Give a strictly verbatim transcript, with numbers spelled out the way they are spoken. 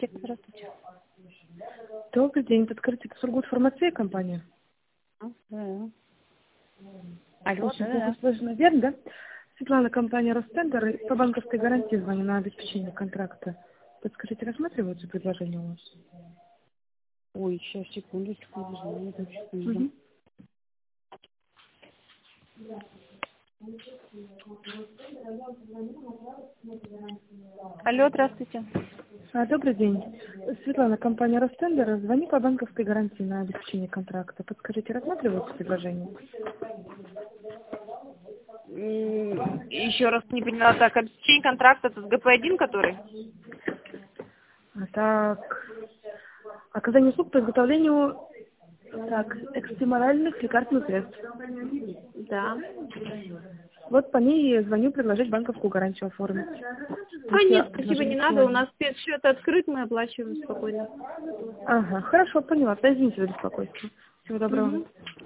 Здравствуйте. Добрый день, подскажите, это Сургут Фармация компания? А, да. Алло, Очень да, плохо да. слышно, верно, да? Светлана, компания Ростендер, и по банковской гарантии звоню на обеспечение контракта. Подскажите, рассматриваются предложения у вас? Ой, сейчас, секундочку, одну секунду. Мгм. Алло, здравствуйте. А, добрый день. Светлана, компания Ростендер, звоню по банковской гарантии на обеспечение контракта. Подскажите, рассматриваются предложения? М, Еще раз не поняла, так, обеспечение контракта, это с гэ пэ один, который? А, так, оказание услуг по изготовлению так, экстремальных лекарственных средств. Да. Вот по ней звоню предложить банковскую гарантию оформить. А Если нет, спасибо, не предложение надо, у актуально. нас спецсчет открыт, мы оплачиваем спокойно. Ага, хорошо, поняла. Да, извините за беспокойство. Всего доброго. Угу.